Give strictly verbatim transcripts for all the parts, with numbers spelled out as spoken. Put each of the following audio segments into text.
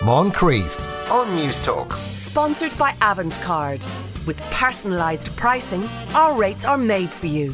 Moncrief on News Talk. Sponsored by Avantcard. With personalised pricing, our rates are made for you.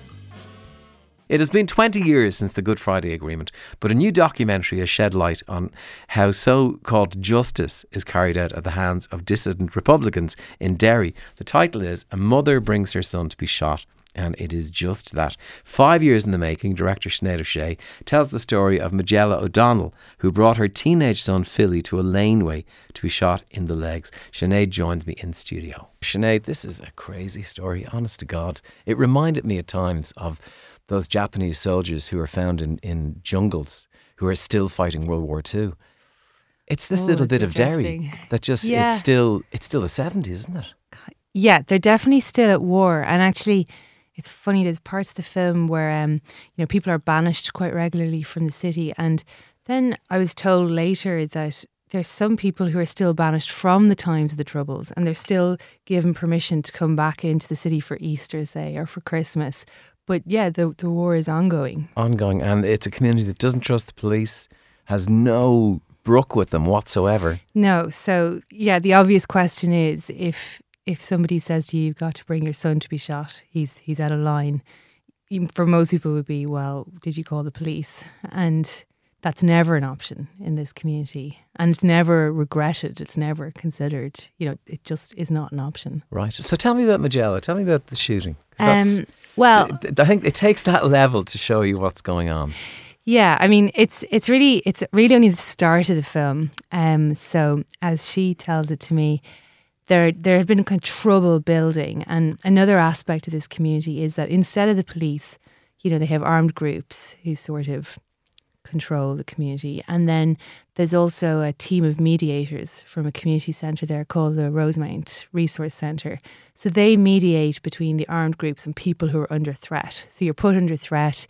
It has been twenty years since the Good Friday Agreement, but a new documentary has shed light on how so-called justice is carried out at the hands of dissident Republicans in Derry. The title is A Mother Brings Her Son to be Shot. And it is just that. Five years in the making, director Sinead O'Shea tells the story of Majella O'Donnell, who brought her teenage son Philly to a laneway to be shot in the legs. Sinead joins me in studio. Sinead, this is a crazy story, honest to God. It reminded me at times of those Japanese soldiers who are found in, in jungles who are still fighting World War Two. It's this oh, little bit of interesting. Derry that just, yeah. it's still it's still the seventies, isn't it? Yeah, they're definitely still at war. And actually, it's funny, there's parts of the film where um, you know, people are banished quite regularly from the city. And then I was told later that there's some people who are still banished from the times of the Troubles, and they're still given permission to come back into the city for Easter, say, or for Christmas. But yeah, the the war is ongoing. Ongoing, and it's a community that doesn't trust the police, has no brook with them whatsoever. No, so yeah, the obvious question is if if somebody says to you, you've got to bring your son to be shot, he's he's out of line. For most people, it would be, well, did you call the police? And that's never an option in this community, and it's never regretted. It's never considered. You know, it just is not an option. Right. So tell me about Majella. Tell me about the shooting. Um, well, I think it takes that level to show you what's going on. Yeah, I mean, it's it's really it's really only the start of the film. Um, so as she tells it to me, there there had been kind of trouble building, and another aspect of this community is that instead of the police, you know, they have armed groups who sort of control the community, and then there's also a team of mediators from a community centre there called the Rosemount Resource Centre. So they mediate between the armed groups and people who are under threat. So you're put under threat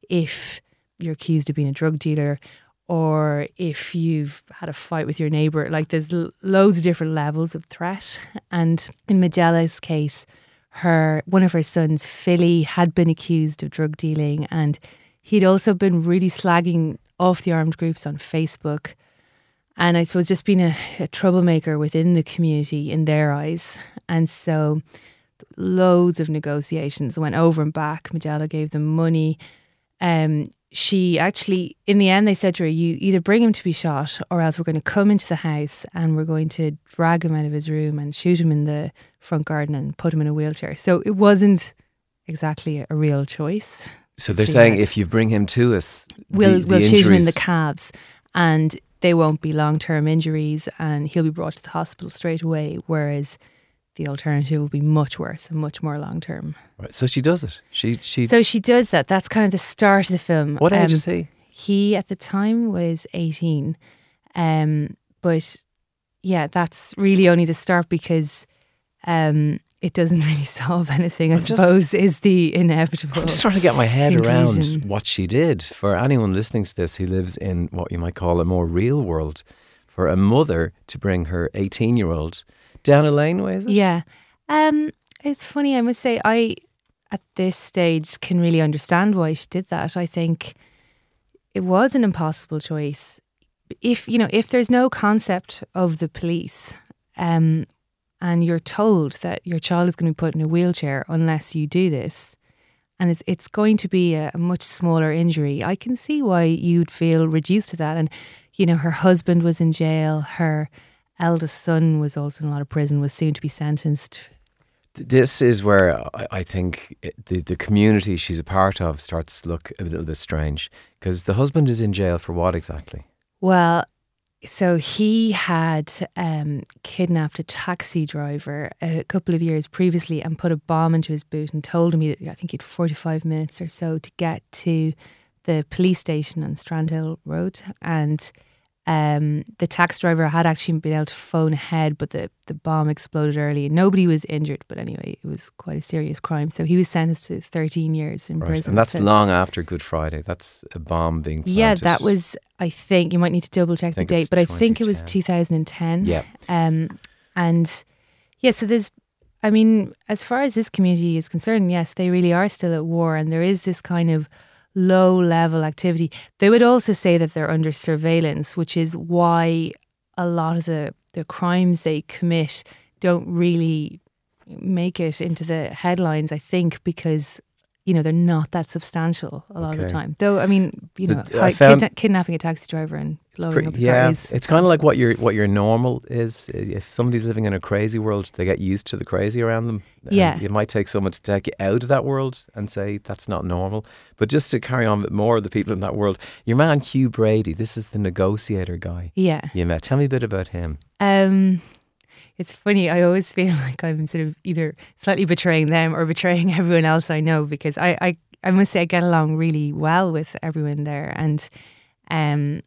if you're accused of being a drug dealer, or if you've had a fight with your neighbour. Like, there's l- loads of different levels of threat. And in Majella's case, her one of her sons, Philly, had been accused of drug dealing, and he'd also been really slagging off the armed groups on Facebook. And I suppose just being a, a troublemaker within the community in their eyes. And so loads of negotiations went over and back. Majella gave them money. Um, she actually, in the end, they said to her, you either bring him to be shot, or else we're going to come into the house and we're going to drag him out of his room and shoot him in the front garden and put him in a wheelchair. So it wasn't exactly a real choice. So they're she saying had. if you bring him to us, we'll, the, the we'll shoot him in injuries- the calves, and they won't be long-term injuries, and he'll be brought to the hospital straight away, whereas the alternative will be much worse and much more long-term. Right. So she does it. She she. So she does that. That's kind of the start of the film. What age Um, is he? He, at the time, was eighteen. Um, but yeah, that's really only the start, because um, it doesn't really solve anything, I I'm just- suppose, is the inevitable. I'm just trying to get my head conclusion. around what she did. For anyone listening to this who lives in what you might call a more real world, for a mother to bring her eighteen-year-old down a laneway, is it? Yeah. Um, it's funny, I must say, I, at this stage, can really understand why she did that. I think it was an impossible choice. If, you know, if there's no concept of the police, um, and you're told that your child is going to be put in a wheelchair unless you do this, and it's it's going to be a, a much smaller injury, I can see why you'd feel reduced to that. And, you know, her husband was in jail, her eldest son was also in a lot of prison, was soon to be sentenced. This is where I, I think it, the, the community she's a part of starts to look a little bit strange, because the husband is in jail for what exactly? Well, so he had um, kidnapped a taxi driver a couple of years previously and put a bomb into his boot and told him, he, I think he had forty-five minutes or so to get to the police station on Strandhill Road. And um, the taxi driver had actually been able to phone ahead, but the, the bomb exploded early. Nobody was injured, but anyway, it was quite a serious crime. So he was sentenced to thirteen years in Right. prison. And that's So- long after Good Friday. That's a bomb being planted. Yeah, that was, I think, you might need to double check the think date, it's but I think it was twenty two thousand ten. Yeah. Um, and yeah, so there's, I mean, as far as this community is concerned, yes, they really are still at war, and there is this kind of low level activity. They would also say that they're under surveillance, which is why a lot of the, the crimes they commit don't really make it into the headlines, I think, because, you know, they're not that substantial a lot Okay. of the time. Though, I mean, you know, The- I hi- found- kidna- kidnapping a taxi driver and blowing Pretty- up the yeah, car is it's kind of like what your what your normal is. If somebody's living in a crazy world, they get used to the crazy around them. And Yeah. it might take someone to take you out of that world and say that's not normal. But just to carry on with more of the people in that world, your man Hugh Brady, this is the negotiator guy Yeah. you met. Tell me a bit about him. Um, it's funny. I always feel like I'm sort of either slightly betraying them or betraying everyone else I know, because I, I, I must say I get along really well with everyone there. And um,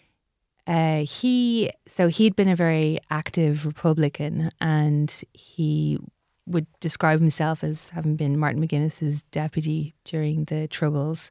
uh, he, so he'd been a very active Republican, and he would describe himself as having been Martin McGuinness's deputy during the Troubles.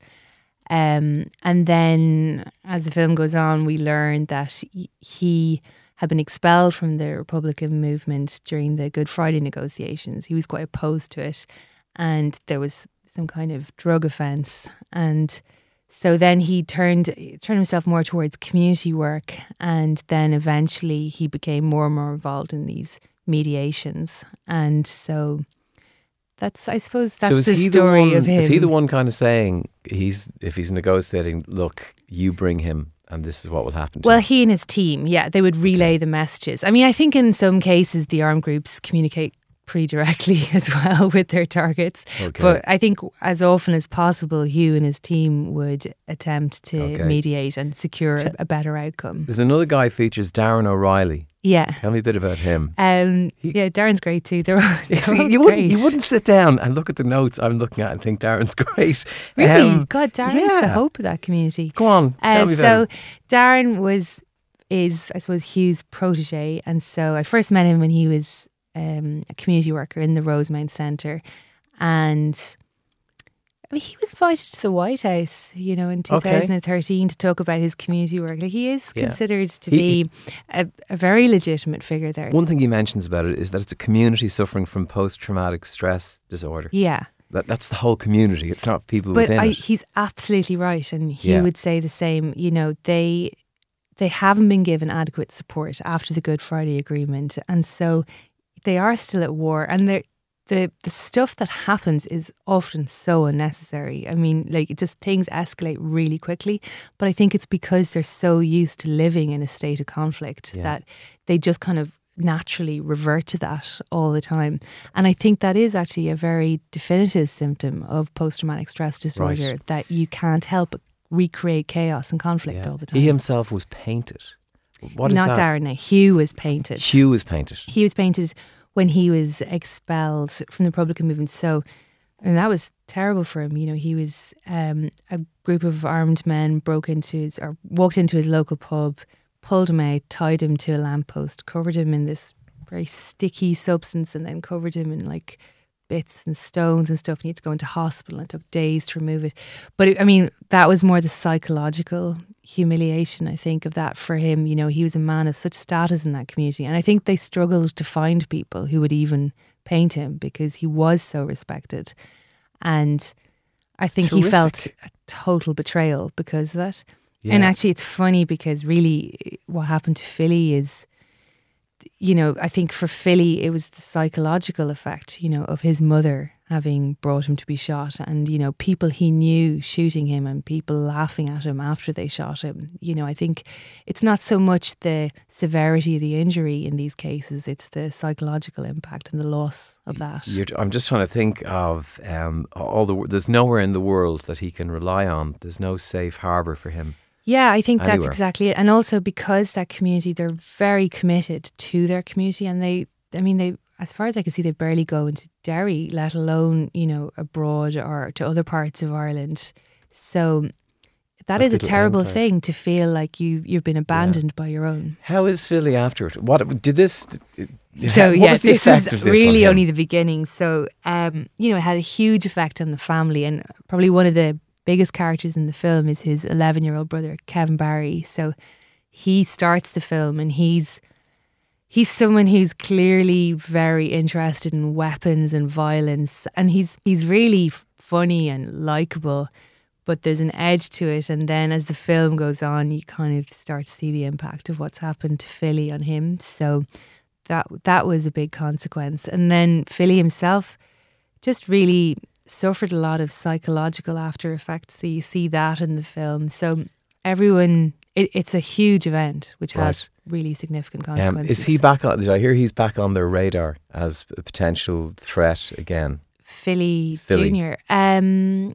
Um, and then as the film goes on, we learn that he- he had been expelled from the Republican movement during the Good Friday negotiations. He was quite opposed to it, and there was some kind of drug offence. And so then he turned turned himself more towards community work, and then eventually he became more and more involved in these mediations. And so that's, I suppose, that's so is the he story the one, of him. Is he the one kind of saying he's if he's negotiating? Look, you bring him, and this is what will happen to Well, him. he and his team, yeah, they would relay the messages. I mean, I think in some cases the armed groups communicate pretty directly as well with their targets. Okay. But I think as often as possible, Hugh and his team would attempt to Okay. mediate and secure a, a better outcome. There's another guy features Darren O'Reilly. Yeah. Tell me a bit about him. Um, yeah, Darren's great too. They're all, they're See, all you wouldn't great. you wouldn't sit down and look at the notes I'm looking at and think Darren's great. Really? Um, God, Darren's yeah. the hope of that community. Go on, tell Uh, me so about him. Darren was is I suppose Hugh's protege, and so I first met him when he was um, a community worker in the Rosemount Centre, and I mean he was invited to the White House, you know, in Okay. twenty thirteen to talk about his community work. Like he is Yeah. considered to He- be a, a very legitimate figure there. One thing he mentions about it is that it's a community suffering from post-traumatic stress disorder. Yeah. That That's the whole community. It's not people But within I, it. he's absolutely right, and he Yeah. would say the same. You know, they they haven't been given adequate support after the Good Friday Agreement, and so they are still at war. And the the the stuff that happens is often so unnecessary. I mean, like it just things escalate really quickly. But I think it's because they're so used to living in a state of conflict Yeah. that they just kind of naturally revert to that all the time. And I think that is actually a very definitive symptom of post-traumatic stress disorder, Right. that you can't help but recreate chaos and conflict Yeah. all the time. He himself was painted. What is Not that? Darren, no. Hugh was painted. Hugh was painted. He was painted when he was expelled from the Republican movement. So, and that was terrible for him. You know, he was um, a group of armed men broke into his or walked into his local pub, pulled him out, tied him to a lamppost, covered him in this very sticky substance, and then covered him in like bits and stones and stuff. And he had to go into hospital, and it took days to remove it. But it, I mean, that was more the psychological humiliation, I think, of that for him. You know, he was a man of such status in that community, and I think they struggled to find people who would even paint him because he was so respected. And I think he felt Terrific. a total betrayal because of that. Yeah. And actually, it's funny because really what happened to Philly is, you know, I think for Philly, it was the psychological effect, you know, of his mother having brought him to be shot, and, you know, people he knew shooting him and people laughing at him after they shot him. You know, I think it's not so much the severity of the injury in these cases, it's the psychological impact and the loss of that. You're, I'm just trying to think of um, all the. There's nowhere in the world that he can rely on. There's no safe harbour for him. Yeah, I think that's Anywhere. exactly it. And also because that community, they're very committed to their community, and they, I mean, they, as far as I can see, they barely go into Derry, let alone, you know, abroad or to other parts of Ireland. So that That is a little terrible enclave. thing, to feel like you you've been abandoned by your own. How is Philly after it? What did this? So what yeah, was the this effect is of this on really him? only the beginning. So um, you know, it had a huge effect on the family, and probably one of the biggest characters in the film is his eleven-year-old brother Kevin Barry. So he starts the film, and he's he's someone who's clearly very interested in weapons and violence, and he's he's really funny and likable. but there's an edge to it. And then as the film goes on, you kind of start to see the impact of what's happened to Philly on him. So that that was a big consequence. And then Philly himself just really suffered a lot of psychological after effects. So you see that in the film. So everyone, it, it's a huge event which Right. has really significant Um, consequences. is he back on? Did I hear he's back on their radar as a potential threat again? Philly, Philly. Junior Um,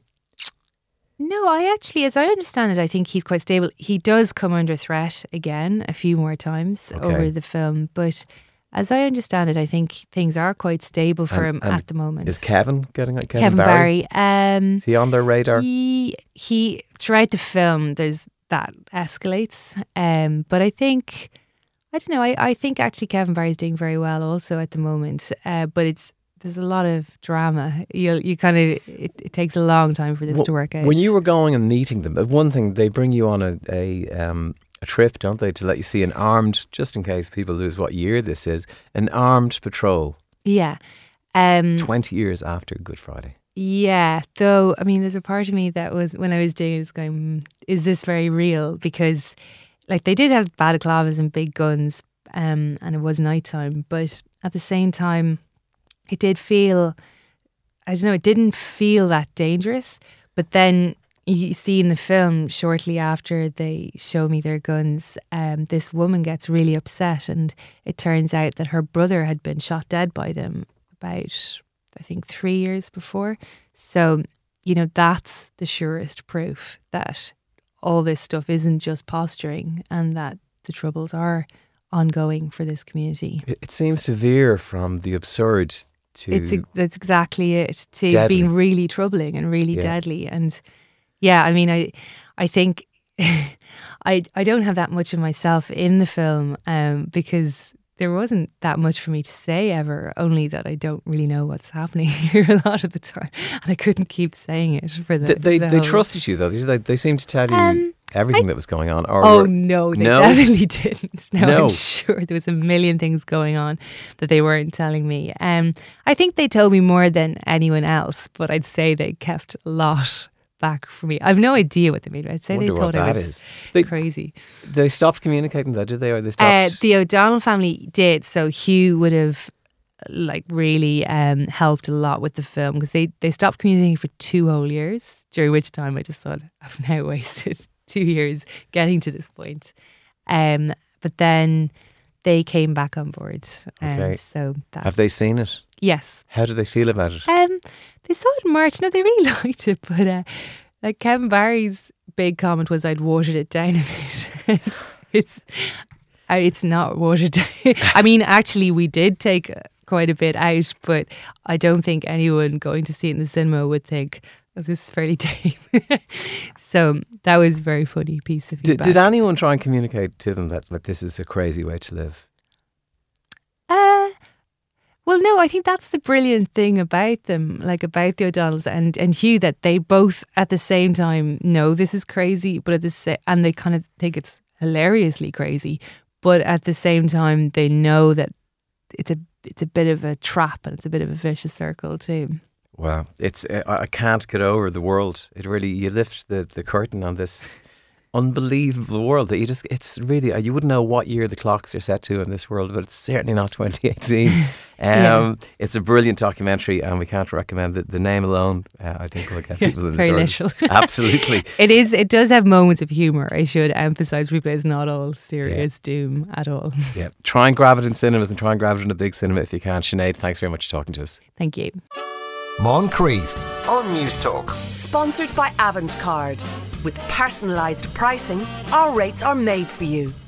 no, I actually, as I understand it, I think he's quite stable. He does come under threat again a few more times Okay. over the film, but as I understand it, I think things are quite stable for And- him and at the moment. Is Kevin getting Kevin, Kevin Barry? Barry? Um, Is he on their radar? he he throughout the film, there's that escalates. Um, but I think I don't know. I, I think actually Kevin Barry's doing very well also at the moment. Uh, but it's there's a lot of drama. You you kind of it, it takes a long time for this Well, to work out. When you were going and meeting them, uh, one thing, they bring you on a a, um, a trip, don't they, to let you see an armed, just in case people lose what year this is, an armed patrol yeah. Um, twenty years after Good Friday. Yeah, though, I mean, there's a part of me that was, when I was doing it, was going, "Hmm, is this very real?" Because, like, they did have balaclavas and big guns, um, and it was nighttime, but at the same time, it did feel, I don't know, it didn't feel that dangerous. But then you see in the film, shortly after they show me their guns, um, this woman gets really upset, and it turns out that her brother had been shot dead by them about, I think, three years before. So, you know, that's the surest proof that all this stuff isn't just posturing and that the troubles are ongoing for this community. It, it seems to veer from the absurd to It's ex- that's exactly it, to Deadly. being really troubling and really Yeah. deadly. And yeah, I mean, I I think I I don't have that much of myself in the film, um, because there wasn't that much for me to say ever, only that I don't really know what's happening here a lot of the time. And I couldn't keep saying it for the They they, the they whole- trusted you though. They, they seemed to tell you Um, everything I- that was going on. Or Oh were- no, they No? definitely didn't. No, No. I'm sure there was a million things going on that they weren't telling me. Um, I think they told me more than anyone else, but I'd say they kept a lot back from me. I've no idea what they mean. I'd say Wonder they what thought I that was is. They crazy. they stopped communicating though, did they? Or they Uh, stopped? the O'Donnell family did. So Hugh would have like really um, helped a lot with the film, because they, they stopped communicating for two whole years, during which time I just thought, I've now wasted two years getting to this point. Um, but then they came back on board. Um, Okay. So that, Have they seen it? yes. How do they feel about it? Um, they saw it in March. No, they really liked it. But uh, like Kevin Barry's big comment was, I'd watered it down a bit. it's uh, it's not watered down. I mean, actually, we did take uh, quite a bit out, but I don't think anyone going to see it in the cinema would think, oh, this is fairly tame. So that was a very funny piece of Did, feedback. did anyone try and communicate to them that, that this is a crazy way to live? Uh, well, no, I think that's the brilliant thing about them, like about the O'Donnells and, and Hugh, that they both at the same time know this is crazy, but at the sa- and they kind of think it's hilariously crazy, but at the same time they know that it's a it's a bit of a trap and it's a bit of a vicious circle too. Wow, it's I I can't get over the world. It really, you lift the, the curtain on this unbelievable world that you just, it's really, you wouldn't know what year the clocks are set to in this world, but it's certainly not twenty eighteen. Um, Yeah. It's a brilliant documentary and we can't recommend it. The name alone, uh, I think will get Yeah, people it's in very the doors. literal. Absolutely. It is. It does have moments of humour. I should emphasise, Replay is not all serious doom at all. Yeah. Try and grab it in cinemas and try and grab it in a big cinema if you can. Sinead, thanks very much for talking to us. Thank you. Moncrief on News Talk. Sponsored by Avantcard. With personalised pricing, our rates are made for you.